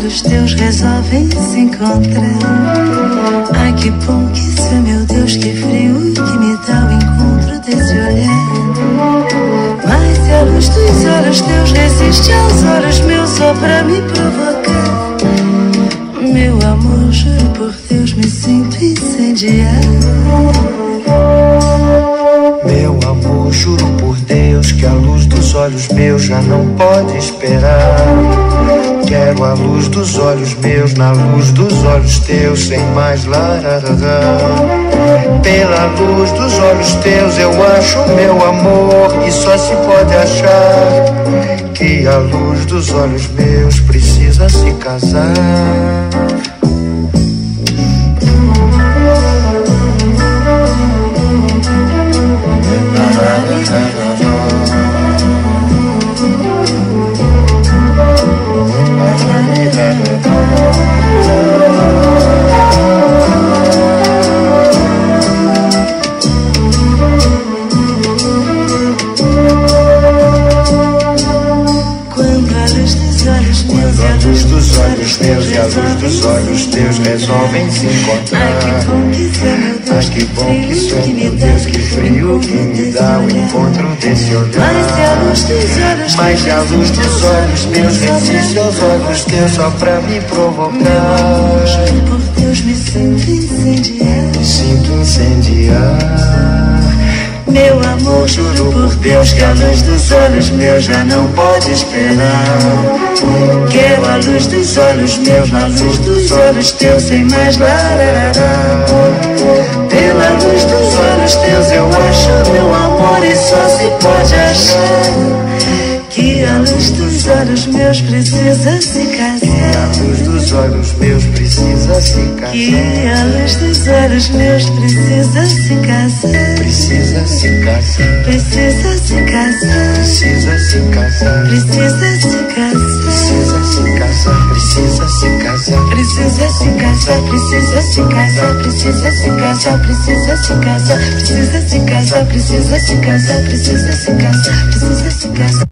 olhos teus resolvem se encontrar. Ai, que bom que isso é, meu Deus, que frio que me dá o encontro desse olhar. Mas se a luz dos olhos teus resiste aos olhos meus só pra me provocar, meu amor, juro por Deus, me sinto incendiar. Meu amor, juro por Deus que a luz dos olhos meus já não pode esperar. Quero a luz dos olhos meus na luz dos olhos teus, sem mais lararará. Pela luz dos olhos teus eu acho meu amor, e só se pode achar que a luz dos olhos meus precisa se casar. A luz dos olhos meus e a luz dos olhos teus resolvem se encontrar. Ai, que bom que isso é, meu Deus, que frio que me dá o encontro desse olhar. Mas se a luz dos olhos meus resiste aos olhos teus só pra me provocar, por Deus, me sinto incendiar. Me sinto incendiar. Meu amor, juro por Deus que a luz dos olhos meus já não pode esperar. Quero a luz dos olhos meus na luz dos olhos teus, sem mais lararará. Pela luz dos olhos teus eu acho meu amor, e só se pode achar que a luz dos olhos meus precisa se casar. A luz dos olhos meus precisa se casar. Que a luz dos olhos meus precisa se casar. Precisa se casar. Precisa se casar. Precisa se casar. Precisa se casar. Precisa se casar. Precisa se casar. Precisa se casar. Precisa se casar. Precisa se casar. Precisa se casar. Precisa se casar. Precisa se casar. Precisa se casar. Precisa se casar.